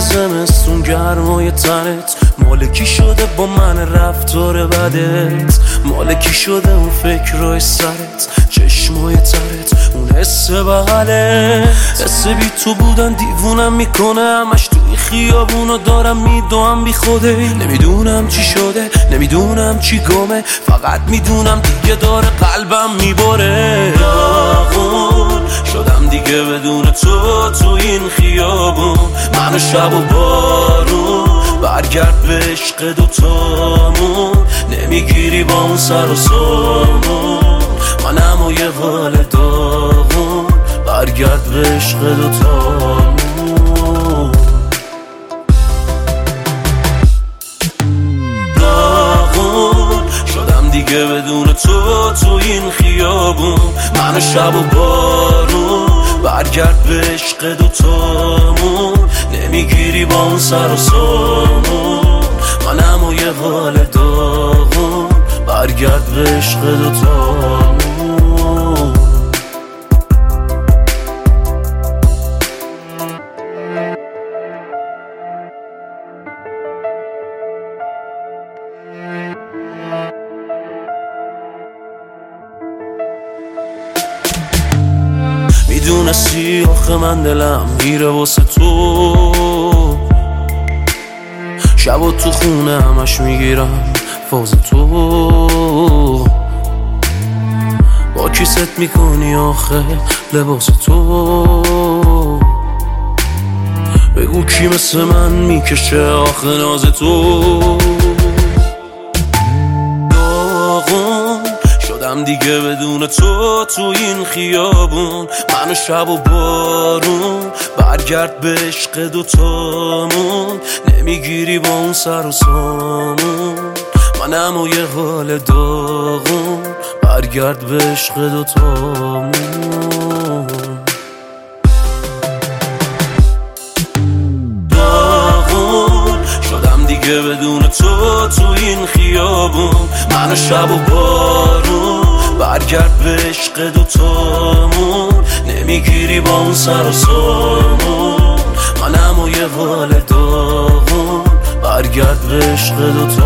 زمستون گرمای تنت مالکی شده با من رفتار بدت، مالکی شده اون فکرای سرت، چشمای ترت، اون حس بغلت. حس بی تو بودن دیوونم میکنه، همش تو این خیابونو دارم میدوام بی خوده. نمیدونم چی شده، نمیدونم چی گمه، فقط میدونم دیگه داره قلبم میبره. داغون شدم دیگه بدون تو این خیابون، من و شب و بارون. برگرد به عشق دوتامون، نمیگیری با اون سر و سامون، منم و یه حال داغون. برگرد به عشق دوتامون. داغون شدم دیگه بدون تو این خیابون، من و شب و بارون. برگرد به عشق دوتامون، نمیگیری با اون سر و سامون، منم و یه حال داغون. برگرد به عشق دوتامون. میدونستی آخه من دلم میره واسه تو، شب و تو خونه همش میگیرم فاز تو. با کی ست میکنی آخه لباس تو، بگو کی مثل من میکشه آخه ناز تو. شدم دیگه بدون تو این خیابون، من و شب و بارون. برگرد به عشق دوتامون، نمیگیری با اون سر و سامون، منم و یه حال داغون. برگرد به عشق دوتامون. داغون شدم دیگه بدون تو این خیابون، من و شب و بارون. برگرد به عشق دوتامون، نمیگیری با اون سر و سامون، منم و یه حال داغون. برگرد به عشق دوتامون.